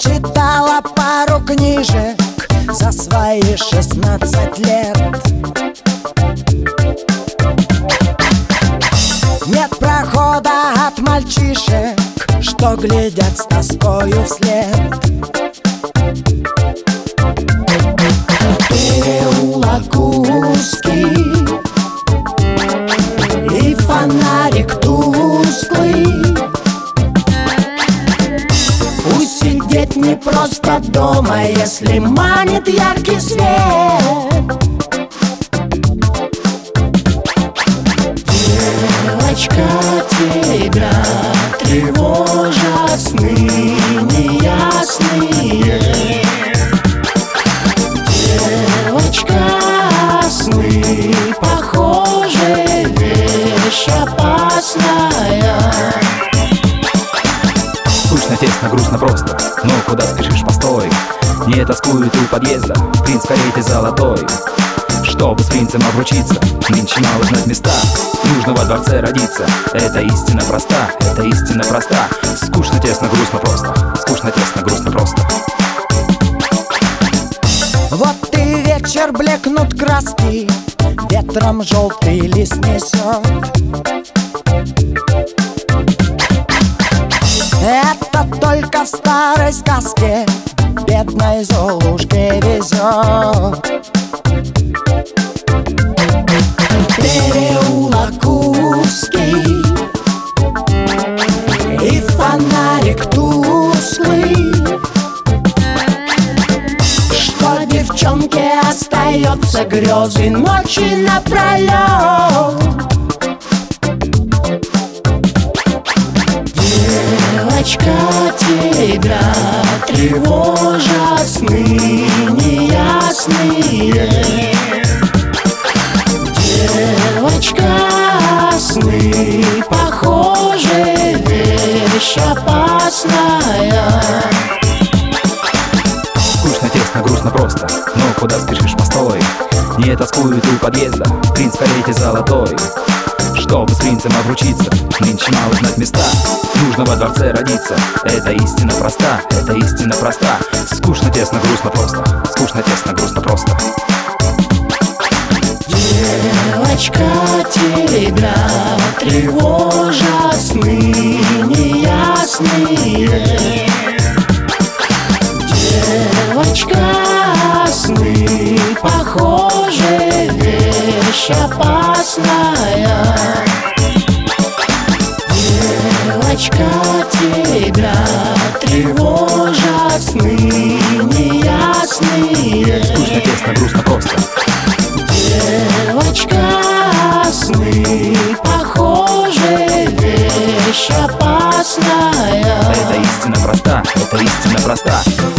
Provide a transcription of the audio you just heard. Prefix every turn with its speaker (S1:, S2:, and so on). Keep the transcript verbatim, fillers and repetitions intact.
S1: прочитала пару книжек за свои шестнадцать лет. Нет прохода от мальчишек, что глядят с тоскою вслед. Переулок узкий и фонарик тусклый. Усидеть не просто дома, если манит яркий свет. Девочка, тебя тревожат сны неясные. Девочка, сны похожи, вещь опасная.
S2: Скучно, тесно, грустно просто, но куда спешишь, постой. Не тоскует у подъезда принц в карете золотой. Чтобы с принцем обручиться, нынче мало знать места. Нужно во дворце родиться, это истина проста, это истина проста. Скучно, тесно, грустно просто, скучно, тесно, грустно просто.
S1: Вот и вечер, блекнут краски, ветром желтый лист несет. Это только в старой сказке бедной Золушке везет. Переулок узкий и фонарик тусклый. Что девчонке остается грезы ночи напролет. Девочка, тебя тревожат сны неясные. Девочка, сны похожи, вещь опасная.
S2: Скучно, тесно, грустно просто, но куда спешишь, постой. Не тоскует у подъезда принц в карете золотой. Чтобы с принцем обручиться, нынче мало знать места. Нужно во дворце родиться, это истина проста, это истина проста. Скучно, тесно, грустно просто, скучно, тесно, грустно просто.
S1: Девочка, тебя тревожат сны неясные. Девочка, сны похожи, вещь опасная. Девочка, тебя тревожат сны неясные.
S2: Скучно, тесно, грустно просто.
S1: Девочка, сны похожи, вещь опасная.
S2: Это истина проста, это истина проста.